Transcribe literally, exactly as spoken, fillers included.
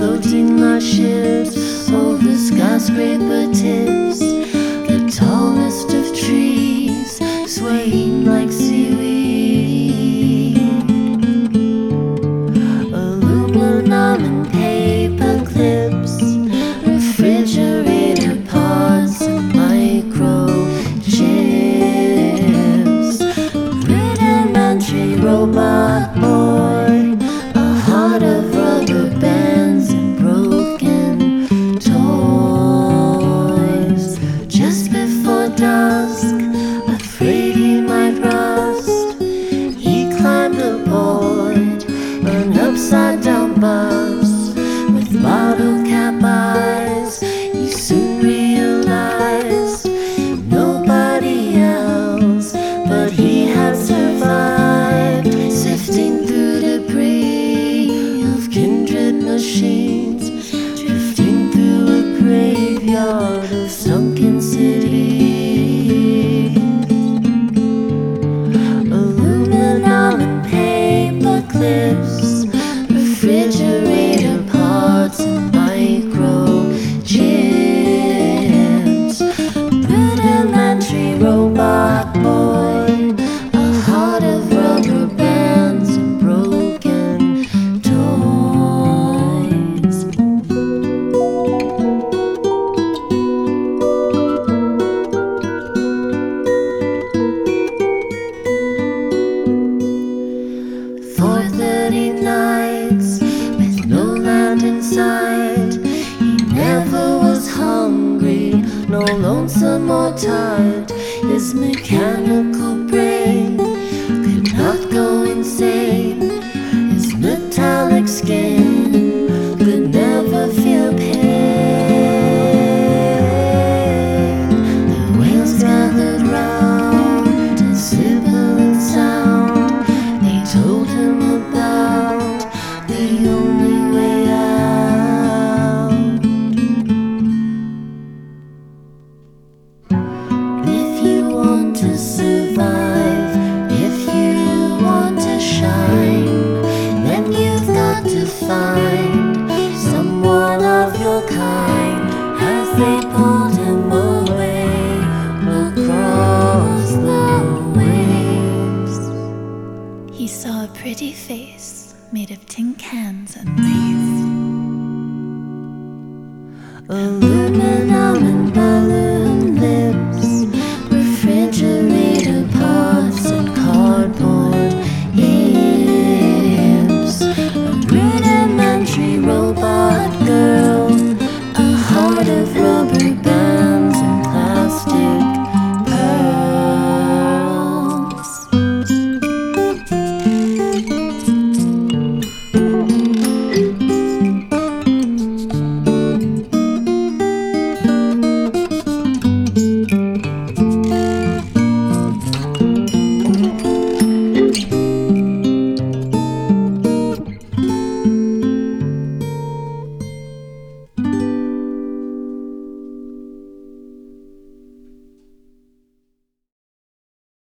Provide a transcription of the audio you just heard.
floating like ships over skyscraper tips. The tallest of trees swaying like seaweed. Aluminum and paper clips, refrigerator pods and microchips. Rudimentary robot boy, a heart of rubber bands and broken toys. Just before dusk, afraid he might rust, he climbed aboard an upside down bus with bottle cap eyes. He soon realized nobody else but he had survived, sifting through debris of kindred machines, drifting through a graveyard of sunken cities. Aluminum and paper clips, refrigerator pods and microchips. Rudimentary robot boy, a heart of rubber bands and broken toys. four thirty nights with no land in sight. He never was hungry, no lonesome or tired. His mechanical brain could not go insane. His metallic skin could never feel pain. The whales gathered round to sibilant sound. They told him about the only way out. If you want to survive, if you want to shine, then you've got to find someone of your kind. As they pulled him away across the waves, he saw a pretty face made of tin cans and lace. Aluminum